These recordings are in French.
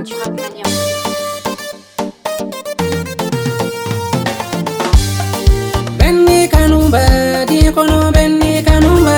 Tu vas venir. Benni kanumba di kono benni kanumba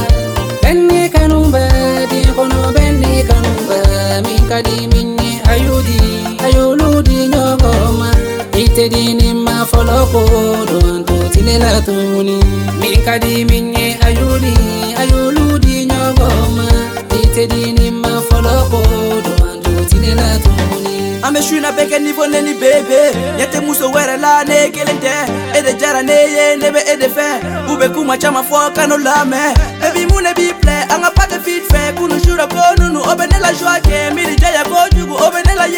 di kono benni kanumba min kadi minni ayoludi nyogoma ite dini ma foloko don to tilela tuni min kadi minni ayoludi nyogoma ite dini ma foloko don to tilela tuni Ame shuna beke niveau neni bebe Yete muso were la ne kelente Ede jara ne ye nebe ede fe Ube kuma chama foka no lame Ebi mune bi play Anga pate fit fe Kunu shura konunu Obene la joie ke Miri jaya kojugu Obene la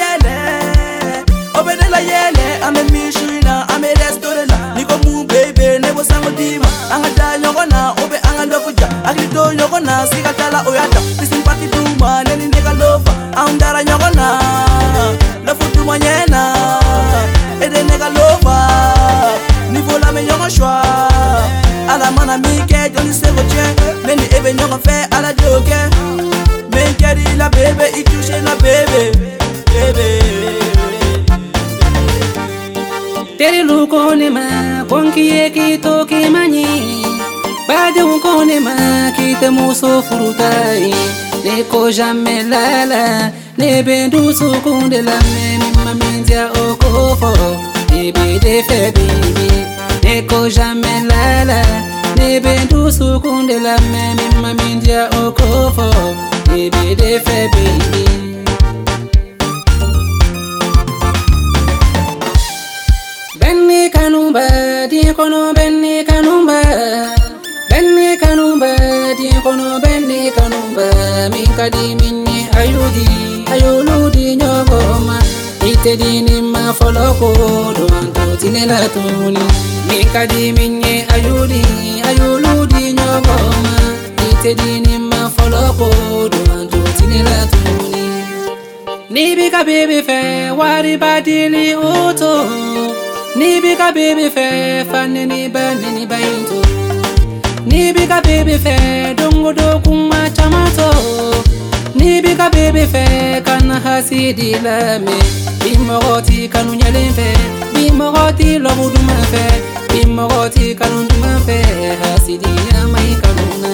yele Ame mi shuna Ame restore la Niko mu bebe Nebo sango dima Anga da nyogona Obe anga lokuja Agrito nyogona Sika tala oyata Pisin pati duma Neni nega lova Aundara nyogona Lafutu manyena Ede nega lova Niveau la me nyonga shwa Ala mana mike Joni sego chen Neni ebe nyonga fe ala joke Menkeri la bebe Itushe la bebe Tere lukone ma konki eki toki mani Bade ukone ma kite muso furutai Neko jamais lala Nebe ndusu kunde la meni mamindia okofo Nebe defe bibi Neko jamais lala Nebe ndusu kunde la meni mamindia okofo Nebe defe bibi Benni kanumba di kono benni kanumba di kono benni kanumba min kadi minni ayoludi nyogoma ite dini ma foloko do anto tinela tuni min kadi minni ayoludi nyogoma ite dini ma foloko do anto tinela tuni Nibika baby fe wari badili uto Nibika baby fe fanini banini bayinto Nibika baby fe dongo do kuma chamato Nibika baby fe kana hasidi lame Bimogoti kanu nyalemfe Bimogoti lobuduma fe Bimogoti kanu duma fe Hasidi yamai kanuna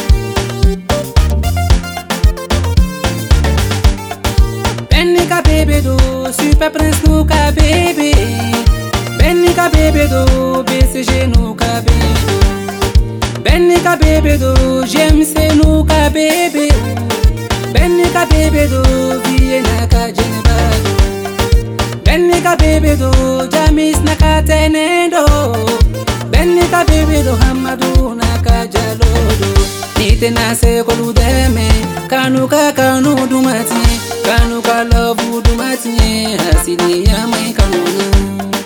Bennika baby do super prince nuka baby Bennika baby do BCG nuka baby Bennika baby do GMC nuka baby Bennika baby do Vienna ka Geneva Bennika baby do Jamis naka Tenendo Bennika baby do Hamadu naka Jalodo Nite nase koludeme Kanuka kanu dumati Kanuka love dumati Hasidi ya mai kanuna